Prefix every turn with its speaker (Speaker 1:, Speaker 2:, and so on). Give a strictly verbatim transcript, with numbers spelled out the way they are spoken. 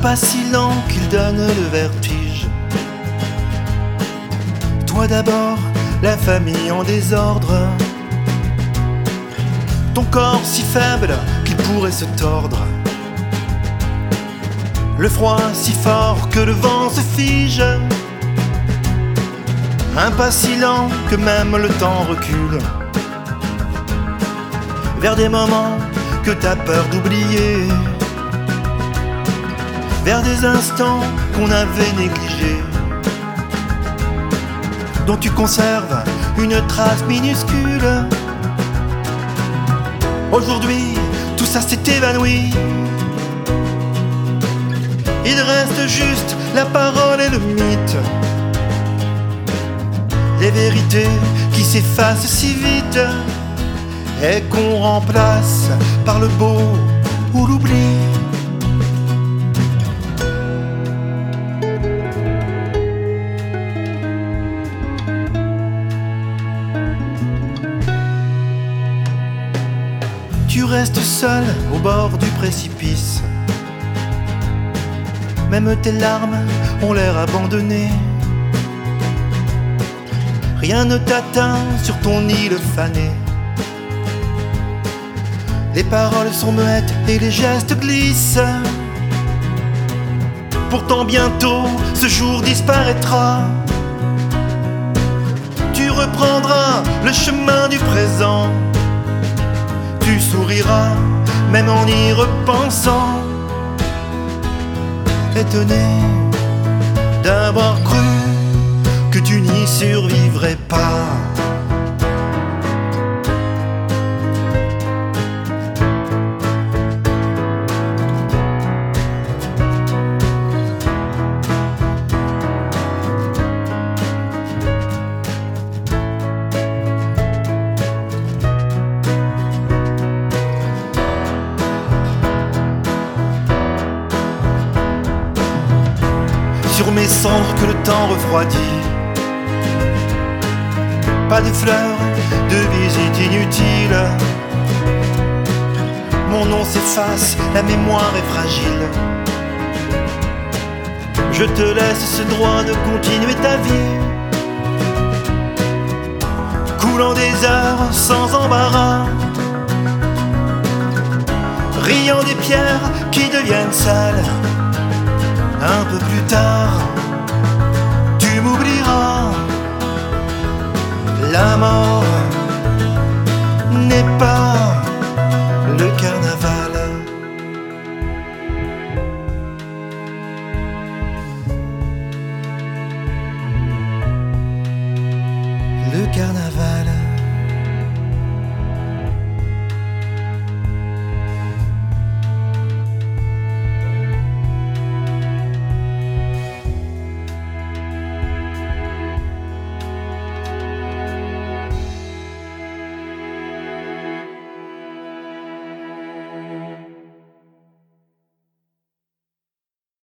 Speaker 1: pas si lent qu'il donne le vertige. Toi d'abord, la famille en désordre, ton corps si faible qu'il pourrait se tordre, le froid si fort que le vent se fige, un pas si lent que même le temps recule, vers des moments que t'as peur d'oublier, vers des instants qu'on avait négligés, dont tu conserves une trace minuscule. Aujourd'hui, tout ça s'est évanoui. Il reste juste la parole et le mythe, les vérités qui s'effacent si vite et qu'on remplace par le beau ou l'oubli. Tu restes seul au bord du précipice, même tes larmes ont l'air abandonnées. Rien ne t'atteint sur ton île fanée. Les paroles sont muettes et les gestes glissent. Pourtant bientôt ce jour disparaîtra. Tu reprendras le chemin du présent. Tu souriras même en y repensant, étonné d'avoir cru que tu n'y survivrais pas. Sur mes cendres que le temps refroidit, pas de fleurs, de visite inutile. Mon nom s'efface, la mémoire est fragile. Je te laisse ce droit de continuer ta vie, coulant des heures sans embarras, riant des pierres qui deviennent sales. Un peu plus tard, tu m'oublieras. La mort n'est pas le carnaval. Le carnaval.